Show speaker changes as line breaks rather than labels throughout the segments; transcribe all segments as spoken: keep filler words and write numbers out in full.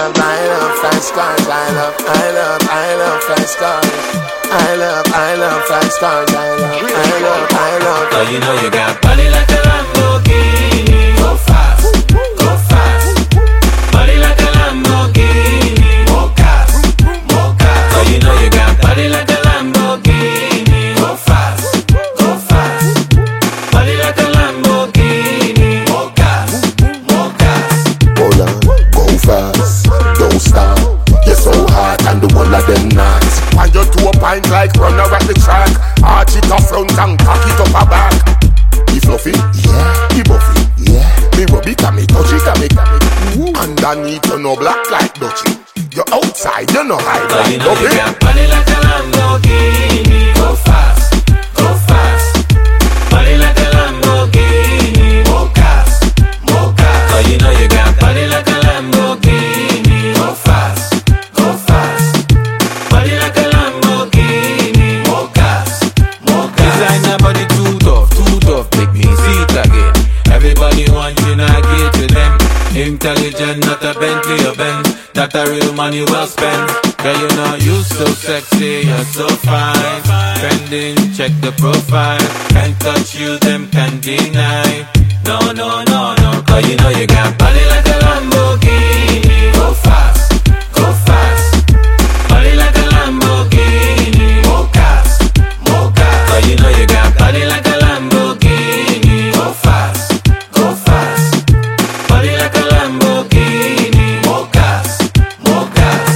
love, I love fast cars. I love, I love, I love fast cars. I love, I love fast cars. I love, I love, I love.
Oh, you know you got body like a Lamborghini. Go fast, go fast. Body like a Lamborghini. More cars, more cars. Oh, you know you got body like a Lamborghini. Go fast, go fast. Body like a Lamborghini. More cars, more cars.
Hold on, go fast, don't stop. You're so hot and the one of them knots.
And you to a pint like runner at the track. Arch it up front and cock it up a back.
He fluffy, yeah. He buffy, yeah.
Me rub it and me touch it and me come it. Underneath you no black like Dutchie. You're outside, you no hide
oh,
like
you know
Dutchie.
You got body like a Lamborghini. Go fast, go fast. Body like a Lamborghini. More cars, more cars. Oh, you know you got body like a Lamborghini. Go fast, go fast. Body like a Lamborghini. More cars, more cars. Designer body too tough, too tough. Make me see it again. Everybody want you, not give to them. Intelligent, not a Bentley or Benz. That a real money well spent. Girl, you know you so sexy, you're so fine. Trending, check the profile. Can't touch you, them can't deny. No, no, no, no. Cause you know you got body like a Lamborghini. Go fast, go fast. Body like a Lamborghini. More cars, more cars. Cause you know you got body like a Lamborghini. Go fast, go fast. Body like a Lamborghini. More cars, more cars.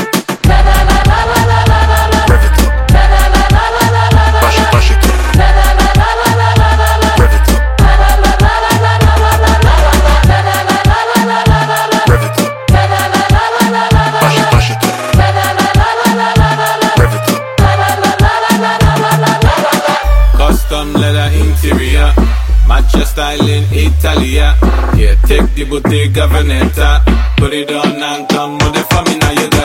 Rev it up. Bash it, bash it up. Rev it up. Rev it up. Bash it, bash it up. Rev it up.
Custom leather interior, match your style in Italia. Yeah, take the Bottega Veneta, put it on and come with the family now you got